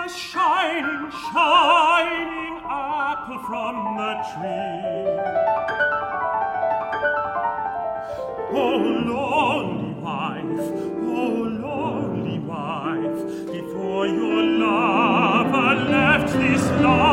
a shining, shining apple from the tree. Oh, lonely wife, before your lover left this life,